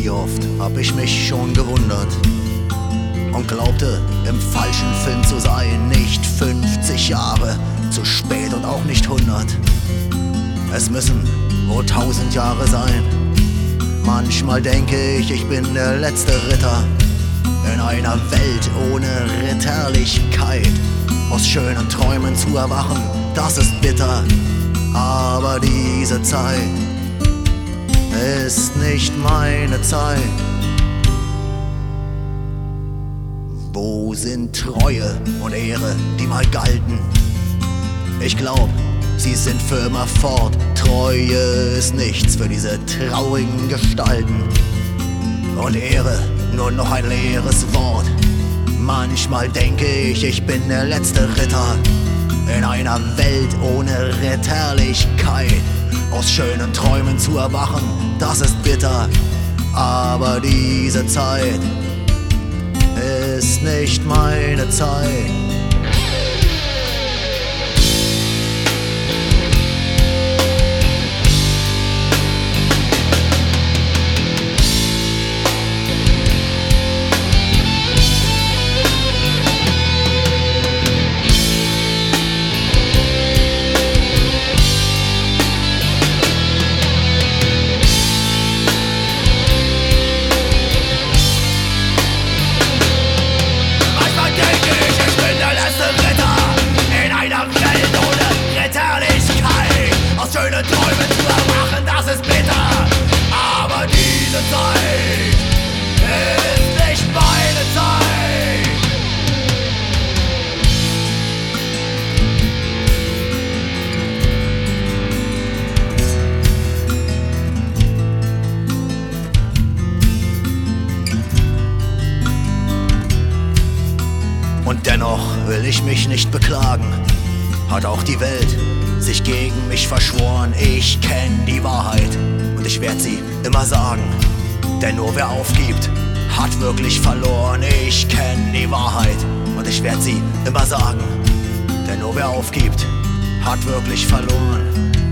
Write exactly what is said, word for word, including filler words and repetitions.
Wie oft hab ich mich schon gewundert und glaubte, im falschen Film zu sein. Nicht fünfzig Jahre zu spät und auch nicht hundert. Es müssen wohl tausend Jahre sein. Manchmal denke ich, ich bin der letzte Ritter in einer Welt ohne Ritterlichkeit. Aus schönen Träumen zu erwachen, das ist bitter. Aber diese Zeit ist nicht meine Zeit. Wo sind Treue und Ehre, die mal galten? Ich glaub, sie sind für immer fort. Treue ist nichts für diese traurigen Gestalten. Und Ehre, nur noch ein leeres Wort. Manchmal denke ich, ich bin der letzte Ritter in einer Welt ohne Ritterlichkeit. Aus schönen Träumen zu erwachen, das ist bitter. Aber diese Zeit ist nicht meine Zeit. Schöne Träume zu erwachen, das ist bitter. Aber diese Zeit ist nicht meine Zeit. Und dennoch will ich mich nicht beklagen. Hat auch die Welt sich gegen mich verschworen. Ich kenn die Wahrheit und ich werd sie immer sagen. Denn nur wer aufgibt, hat wirklich verloren. Ich kenn die Wahrheit und ich werd sie immer sagen. Denn nur wer aufgibt, hat wirklich verloren.